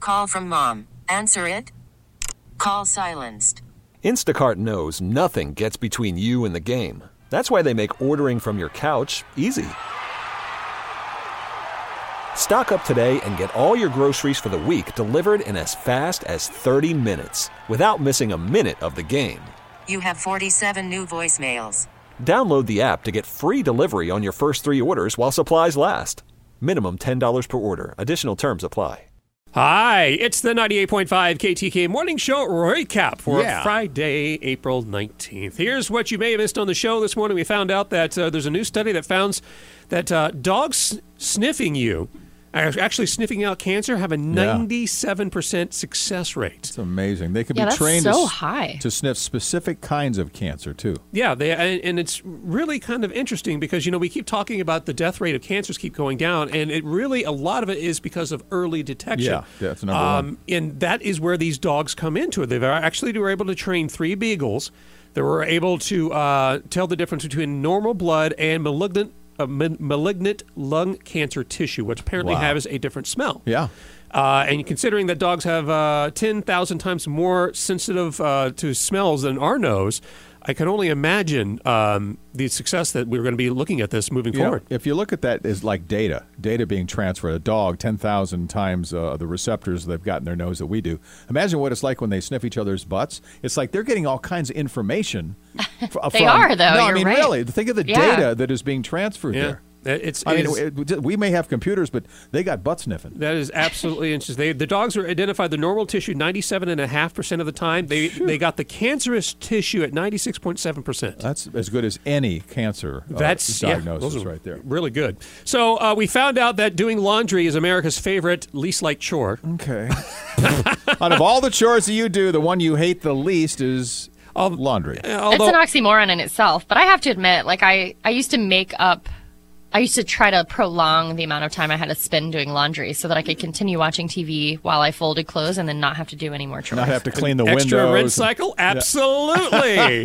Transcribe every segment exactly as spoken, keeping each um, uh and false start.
call from mom. Answer it. Call silenced. Instacart knows nothing gets between you and the game. That's why they make ordering from your couch easy. Stock up today and get all your groceries for the week delivered in as fast as thirty minutes without missing a minute of the game. You have forty-seven new voicemails. Download the app to get free delivery on your first three orders while supplies last. Minimum ten dollars per order. Additional terms apply. Hi, it's the ninety-eight point five K T K Morning Show recap for Yeah. Friday, April nineteenth. Here's what you may have missed on the show this morning. We found out that uh, there's a new study that found that uh, dogs sniffing you, actually sniffing out cancer, have a ninety-seven percent success rate. It's amazing. They can Yeah, be that's trained so to, s- high. to sniff specific kinds of cancer, too. Yeah, they, and, and it's really kind of interesting because, you know, we keep talking about the death rate of cancers keep going down, and it really, a lot of it is because of early detection. Yeah, that's number one. And that is where these dogs come into it. They actually were able to train three beagles that were able to uh, tell the difference between normal blood and malignant uh, ma- malignant lung cancer tissue, which apparently Wow. has a different smell. Yeah. Uh, and considering that dogs have uh, ten thousand times more sensitive uh, to smells than our nose, I can only imagine um, the success that we're going to be looking at this moving You know, forward. if you look at that as like data, data being transferred, a dog, ten thousand times uh, the receptors they've got in their nose that we do. Imagine what it's like when they sniff each other's butts. It's like they're getting all kinds of information. f- They from, are, though. No, I You're mean, right. really. Think of the Yeah. data that is being transferred Yeah. there. It's, I mean, it's- it- we may have computers, but they got butt sniffing. that is absolutely interesting. They, the dogs were identified the normal tissue ninety-seven point five percent of the time. They they got the cancerous tissue at ninety-six point seven percent. That's as good as any cancer uh, That's yeah, diagnosis those are right there. Really good. So uh, we found out that doing laundry is America's favorite least liked chore. Okay. Out of all the chores that you do, the one you hate the least is Um, laundry. Although, It's an oxymoron in itself, but I have to admit, like I, I used to make up, I used to try to prolong the amount of time I had to spend doing laundry so that I could continue watching T V while I folded clothes and then not have to do any more chores. Not have to clean the extra windows. rinse cycle? Absolutely.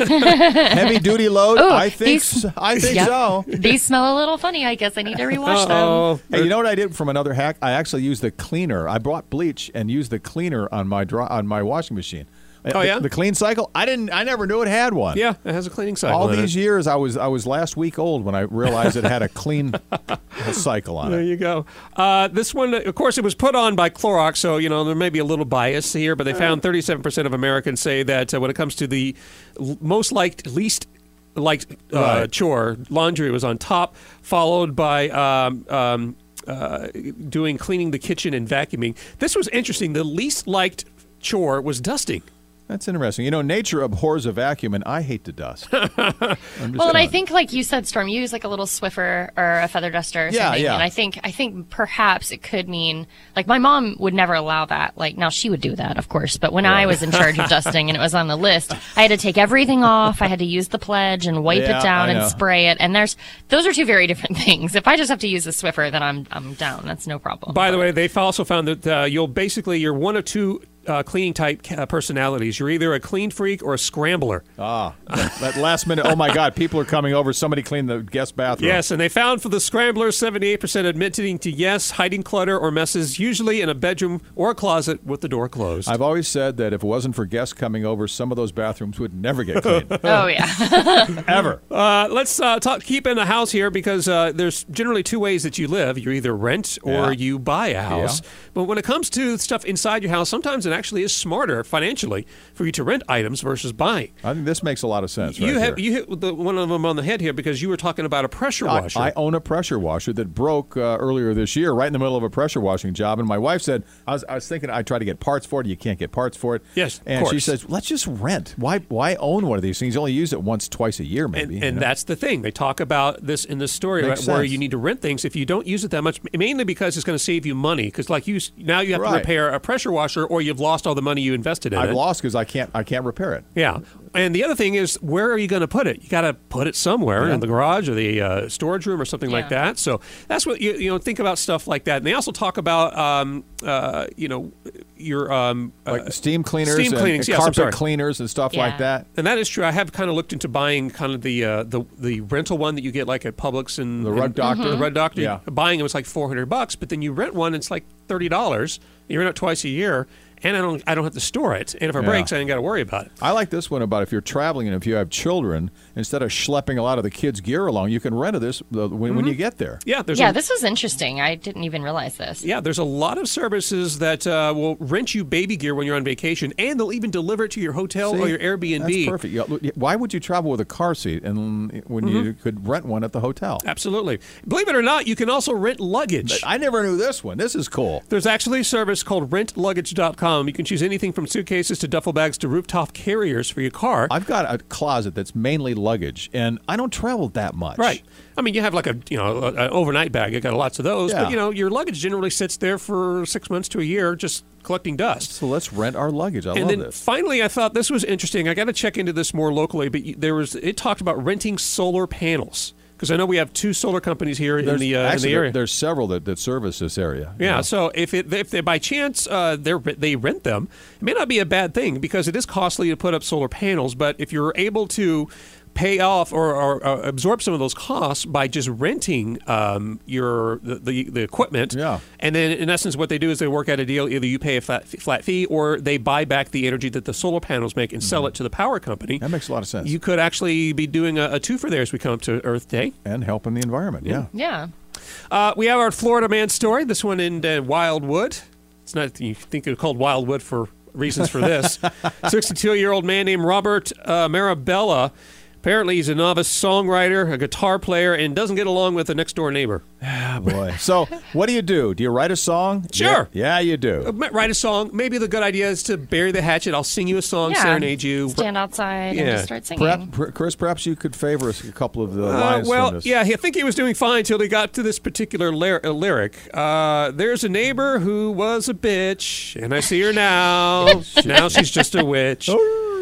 Heavy duty load? Ooh, I think these- so. I think Yep. so. These smell a little funny. I guess I need to rewash them. Uh-oh. Hey, you know what I did from another hack? I actually used the cleaner. I brought bleach and used the cleaner on my dry, on my washing machine. Oh, the, yeah? The clean cycle? I didn't. I never knew it had one. Yeah, it has a cleaning cycle. All in these it. years, I was I was last week old when I realized it had a clean cycle on There it. you go. Uh, this one, of course, it was put on by Clorox, so you know there may be a little bias here, but they found thirty-seven percent of Americans say that uh, when it comes to the l- most liked, least liked uh, Right. chore, laundry was on top, followed by um, um, uh, doing cleaning the kitchen and vacuuming. This was interesting. The least liked chore was dusting. That's interesting. You know, nature abhors a vacuum, and I hate to dust. I'm just Well, and I telling. think, like you said, Storm, you use like a little Swiffer or a feather duster or Yeah, something. yeah. And I think, I think perhaps it could mean, like, my mom would never allow that. Like, now she would do that, of course. But when I was in charge of dusting and it was on the list, I had to take everything off. I had to use the pledge and wipe Yeah, it down I and know. spray it. And there's, those are two very different things. If I just have to use the Swiffer, then I'm, I'm down. That's no problem. By the way, they've also found that uh, you'll basically you're one of two uh, cleaning type uh, personalities. You're either a clean freak or a scrambler. Ah, that, that last minute. Oh my God! People are coming over. Somebody clean the guest bathroom. Yes, and they found for the scramblers, seventy-eight percent admitting to yes, hiding clutter or messes, usually in a bedroom or a closet with the door closed. I've always said that if it wasn't for guests coming over, some of those bathrooms would never get cleaned. Oh, yeah. Ever. Uh, let's uh, talk, keep in the house here because uh, there's generally two ways that you live. You either rent or Yeah. you buy a house. Yeah. But when it comes to stuff inside your house, sometimes it actually is smarter financially for you to rent items versus buying. I think this makes a lot of sense. You right have here. you hit the, one of them on the head here because you were talking about a pressure I, washer. I own a pressure washer that broke uh, earlier this year, right in the middle of a pressure washing job. And my wife said, I was, I was thinking I tried to get parts for it. You can't get parts for it. Yes, of And she course. says, let's just rent. Why Why own one of these things? You only use it once, twice a year, and maybe. and you know? that's the thing. They talk about this in this story Makes right, where sense. you need to rent things if you don't use it that much, mainly because it's going to save you money. Because like you, s- now you have to Right. repair a pressure washer or you've lost all the money you invested in I've it. lost because I can't, I can't repair it. Yeah. And the other thing is, where are you going to put it? You got to put it somewhere Yeah. in the garage or the uh, storage room or something like Yeah. that. So that's what you you know think about stuff like that. And they also talk about um, uh, you know your um, Like uh, steam cleaners steam and cleanings, yes, I'm carpet sorry. cleaners and stuff Yeah. like that. And that is true. I have kind of looked into buying kind of the uh, the the rental one that you get like at Publix and The Rug and- Doctor? The Rug Doctor. Yeah. Buying it was like four hundred bucks, but then you rent one, it's like thirty dollars, You rent it twice a year. And I don't I don't have to store it. And if it Yeah. breaks, I ain't got to worry about it. I like this one about if you're traveling and if you have children, instead of schlepping a lot of the kids' gear along, you can rent this uh, when, when you get there. Yeah, there's Yeah, a, this was interesting. I didn't even realize this. yeah, there's a lot of services that uh, will rent you baby gear when you're on vacation, and they'll even deliver it to your hotel See? or your Airbnb. That's perfect. Yeah, look, Why would you travel with a car seat and when you could rent one at the hotel? Absolutely. Believe it or not, you can also rent luggage. I never knew this one. This is cool. There's actually a service called rent luggage dot com. You can choose anything from suitcases to duffel bags to rooftop carriers for your car. I've got a closet that's mainly luggage, and I don't travel that much. Right. I mean, you have like a you know an overnight bag. You got lots of those, Yeah. but you know your luggage generally sits there for six months to a year, just collecting dust. So let's rent our luggage. I and love then this. finally, I thought this was interesting. I got to check into this more locally, but there was it talked about renting solar panels because I know we have two solar companies here in There's, the uh, in actually, the area. there- there's several that, that service this area. you Yeah, know. so if it if they by chance uh, they they rent them, it may not be a bad thing because it is costly to put up solar panels. But if you're able to pay off or, or, or absorb some of those costs by just renting um, your the, the the equipment, Yeah. and then in essence what they do is they work out a deal. Either you pay a flat flat fee or they buy back the energy that the solar panels make and sell it to the power company. That makes a lot of sense. You could actually be doing a, a twofer there as we come up to Earth Day. and helping the environment. Yeah. Yeah. Uh, we have our Florida man story. This one in uh, Wildwood. It's not you think it's called Wildwood for reasons for this. sixty-two-year-old man named Robert uh, Marabella. Apparently, he's a novice songwriter, a guitar player, and doesn't get along with the next door neighbor. Ah, boy. So, what do you do? Do you write a song? Sure. Yeah, yeah you do. Uh, Write a song. Maybe the good idea is to bury the hatchet. I'll sing you a song, Yeah. serenade you. Stand outside Yeah. and just start singing. Perhaps, per- Chris, perhaps you could favor us a couple of the Uh, lines well, from this. yeah, I think he was doing fine until he got to this particular lyr- uh, lyric. Uh, There's a neighbor who was a bitch, and I see her now. Now she's just a witch.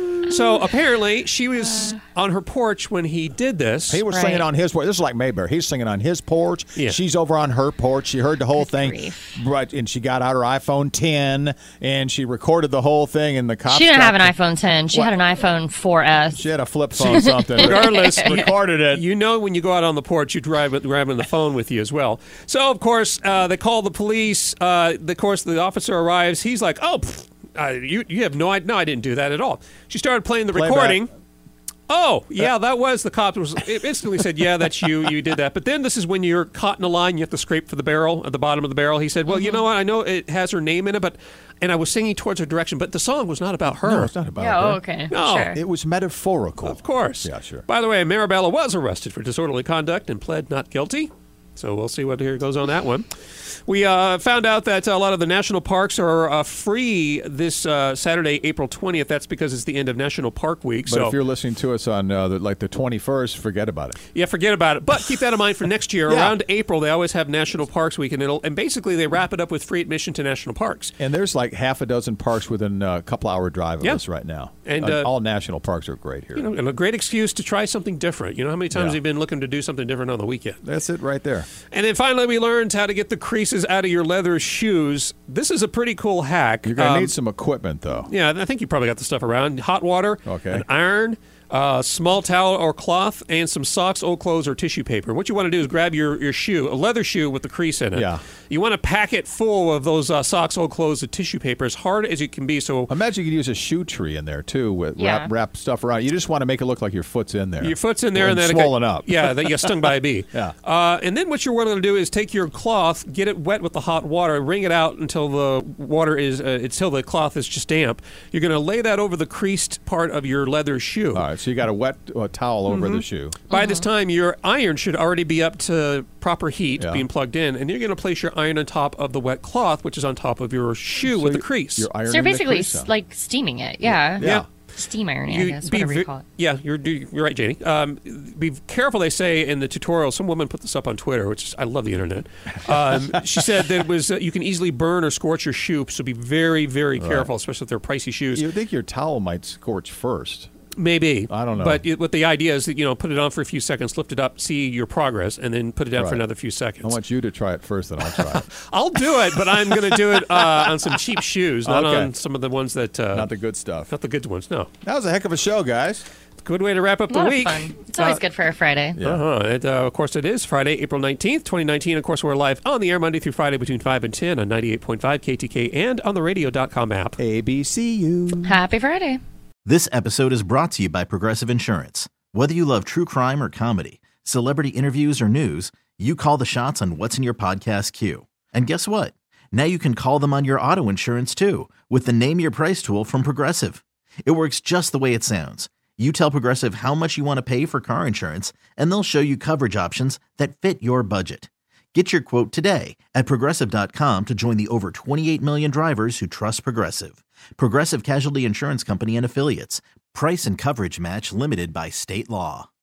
So apparently, she was on her porch when he did this. He was Right. singing on his porch. This is like Mayberry. He's singing on his porch. Yeah. She's over on her porch. She heard the whole Good thing. grief. Right, and she got out her iPhone ten, and she recorded the whole thing, and the cops She didn't have an stopped her. iPhone ten. She What? had an iPhone four S. She had a flip phone something. Regardless, recorded it. You know when you go out on the porch, you drive with grabbing the phone with you as well. So of course uh, they call the police. Uh, the, of course the officer arrives. He's like, "Oh, pff, uh, you you have no idea. No, I didn't do that at all." She started playing the Play recording. back. Oh, yeah, that was the cop. Was it instantly said, "Yeah, that's you. You did that." But then this is when you're caught in a line. You have to scrape for the barrel at the bottom of the barrel. He said, "Well, you know what? I know it has her name in it, but." And I was singing towards her direction, but the song was not about her. No, it's not about Yeah, her. oh, okay. No. Sure. It was metaphorical. Of course. Yeah, sure. By the way, Marabella was arrested for disorderly conduct and pled not guilty. So we'll see what here goes on that one. We uh, found out that a lot of the national parks are uh, free this uh, Saturday, April twentieth. That's because it's the end of National Park Week. But so if you're listening to us on uh, the, like the twenty-first, forget about it. yeah, forget about it. But keep that in mind for next year. Yeah. Around April, they always have National Parks Week, and it'll and basically they wrap it up with free admission to national parks. And there's like half a dozen parks within a couple hour drive of Yeah. us right now. And, Uh, uh, all national parks are great here. You know, and a great excuse to try something different. You know how many times Yeah. you've been looking to do something different on the weekend? That's it right there. And then finally, we learned how to get the creases out of your leather shoes. This is a pretty cool hack. You're going to Um, need some equipment, though. Yeah, I think you probably got the stuff around. Hot water, Okay. an iron, a small towel or cloth, and some socks, old clothes, or tissue paper. What you want to do is grab your, your shoe, a leather shoe with the crease in it. Yeah. You want to pack it full of those uh, socks, old clothes, and tissue paper as hard as it can be. So Imagine you could use a shoe tree in there, too, with Yeah. wrap, wrap stuff around. You just want to make it look like your foot's in there. your foot's in there, Or and then swollen it got, up. Yeah, that you got stung by a bee. Yeah. Uh, and then what you're going to do is take your cloth, get it wet with the hot water, wring it out until the water is uh, until the cloth is just damp. You're going to lay that over the creased part of your leather shoe. All right, so you got a wet uh, towel over the shoe. By this time, your iron should already be up to proper heat, Yeah. being plugged in, and you're going to place your iron on top of the wet cloth, which is on top of your shoe with the you- crease. You're ironing So you're the basically crease s- out. like steaming it. Yeah. Yeah. Steam ironing, I You guess, be whatever you ve- call it. Yeah, you're do- you're right, Janie. Um, be careful. They say in the tutorial. Some woman put this up on Twitter, which is, I love the internet. Um, she said that it was uh, you can easily burn or scorch your shoe, so be very very careful, especially if they're pricey shoes. You would think your towel might scorch first. Maybe. I don't know. But it, what the idea is that, you know, put it on for a few seconds, lift it up, see your progress, and then put it down for Right. another few seconds. I want you to try it first, then I'll try it. I'll do it, but I'm going to do it uh, on some cheap shoes, not Okay. on some of the ones that... Uh, Not the good stuff. not the good ones, no. That was a heck of a show, guys. Good way to wrap up A the lot week. of fun. It's always Uh, good for a Friday. Uh-huh. It, uh, of course, it is Friday, April nineteenth, twenty nineteen. Of course, we're live on the air Monday through Friday between five and ten on ninety-eight point five K T K and on the radio dot com app. A B C U. Happy Friday. This episode is brought to you by Progressive Insurance. Whether you love true crime or comedy, celebrity interviews or news, you call the shots on what's in your podcast queue. And guess what? Now you can call them on your auto insurance too with the Name Your Price tool from Progressive. It works just the way it sounds. You tell Progressive how much you want to pay for car insurance, and they'll show you coverage options that fit your budget. Get your quote today at Progressive dot com to join the over twenty-eight million drivers who trust Progressive. Progressive Casualty Insurance Company and Affiliates. Price and coverage match limited by state law.